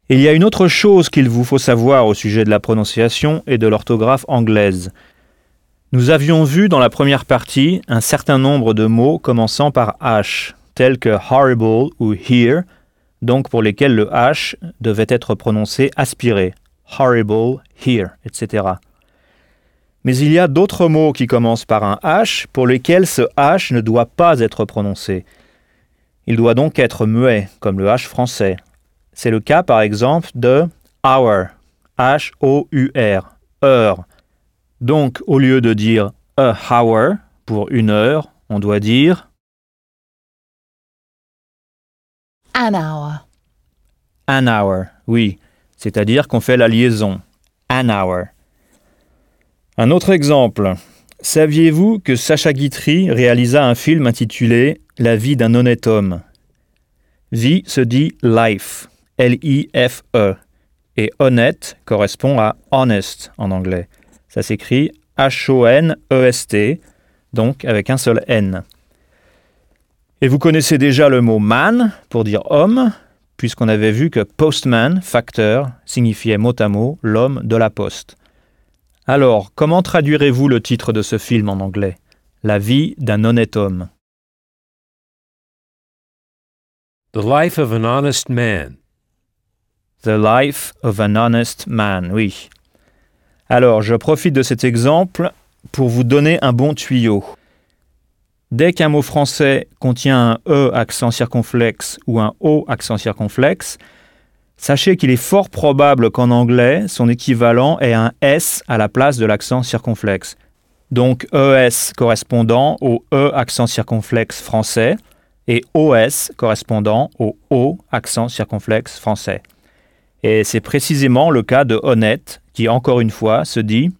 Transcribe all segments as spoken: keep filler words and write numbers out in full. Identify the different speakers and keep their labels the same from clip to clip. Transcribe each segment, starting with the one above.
Speaker 1: Il y a une autre chose qu'il vous faut savoir au sujet de la prononciation et de l'orthographe anglaise. Nous avions vu dans la première partie un certain nombre de mots commençant par H, tels que horrible ou here, donc pour lesquels le H devait être prononcé aspiré. Horrible, here, et cetera. Mais il y a d'autres mots qui commencent par un H pour lesquels ce H ne doit pas être prononcé. Il doit donc être muet, comme le H français. C'est le cas par exemple de hour, H O U R, heure. Donc au lieu de dire a hour pour une heure, on doit dire
Speaker 2: an hour.
Speaker 1: An hour, oui, c'est-à-dire qu'on fait la liaison. An hour. Un autre exemple. Saviez-vous que Sacha Guitry réalisa un film intitulé « La vie d'un honnête homme » ? Vie se dit life, L I F E, et honnête correspond à honest en anglais. Ça s'écrit H O N E S T, donc avec un seul N. Et vous connaissez déjà le mot man pour dire homme, puisqu'on avait vu que postman, facteur, signifiait mot à mot l'homme de la poste. Alors, comment traduirez-vous le titre de ce film en anglais ? La vie d'un honnête homme.
Speaker 3: The life of an honest man.
Speaker 1: The life of an honest man, oui. Alors, je profite de cet exemple pour vous donner un bon tuyau. Dès qu'un mot français contient un E accent circonflexe ou un O accent circonflexe, sachez qu'il est fort probable qu'en anglais, son équivalent est un S à la place de l'accent circonflexe. Donc E S correspondant au E accent circonflexe français et O S correspondant au O accent circonflexe français. Et c'est précisément le cas de honnête qui, encore une fois, se dit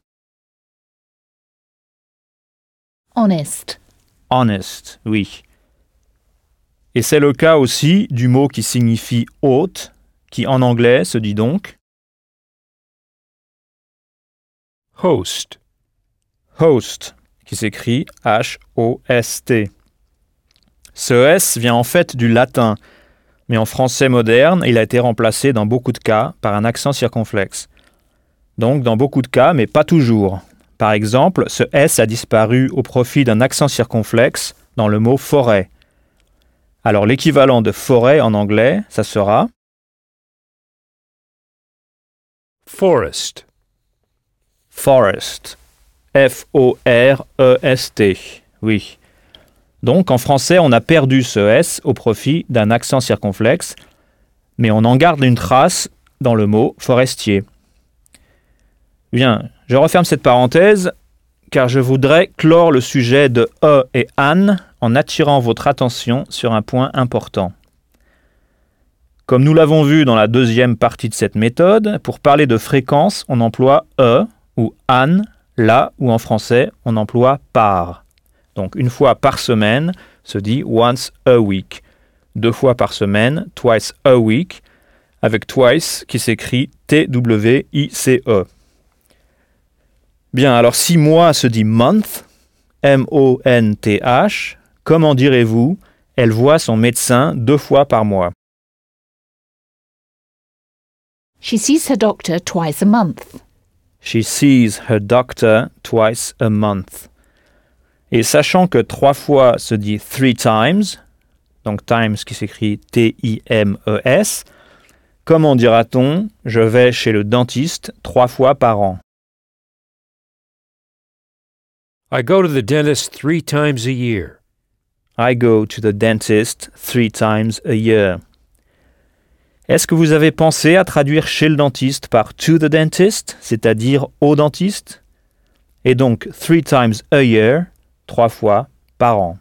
Speaker 2: Honest.
Speaker 1: honest, oui. Et c'est le cas aussi du mot qui signifie hôte, qui en anglais se dit donc
Speaker 3: Host.
Speaker 1: host, qui s'écrit H O S T. Ce S vient en fait du latin, mais en français moderne, il a été remplacé dans beaucoup de cas par un accent circonflexe. Donc dans beaucoup de cas, mais pas toujours. Par exemple, ce S a disparu au profit d'un accent circonflexe dans le mot forêt. Alors l'équivalent de forêt en anglais, ça sera
Speaker 3: Forest.
Speaker 1: forest. F O R E S T. Oui. Donc en français, on a perdu ce S au profit d'un accent circonflexe, mais on en garde une trace dans le mot forestier. Bien, je referme cette parenthèse car je voudrais clore le sujet de E et an en attirant votre attention sur un point important. Comme nous l'avons vu dans la deuxième partie de cette méthode, pour parler de fréquence, on emploie E ou an, là où en français on emploie par. Donc une fois par semaine se dit once a week. Deux fois par semaine, twice a week, avec twice qui s'écrit T W I C E. Bien, alors si mois se dit month, M O N T H, comment direz-vous « Elle voit son médecin deux fois par mois » ?
Speaker 2: She sees her doctor twice a month.
Speaker 1: She sees her doctor twice a month. Et sachant que trois fois se dit three times, donc times qui s'écrit T I M E S, comment dira-t-on « Je vais chez le dentiste trois fois par an » ?
Speaker 3: I go to the dentist three times a year.
Speaker 1: I go to the dentist three times a year. Est-ce que vous avez pensé à traduire chez le dentiste par to the dentist, c'est-à-dire au dentiste ? Et donc three times a year, trois fois par an.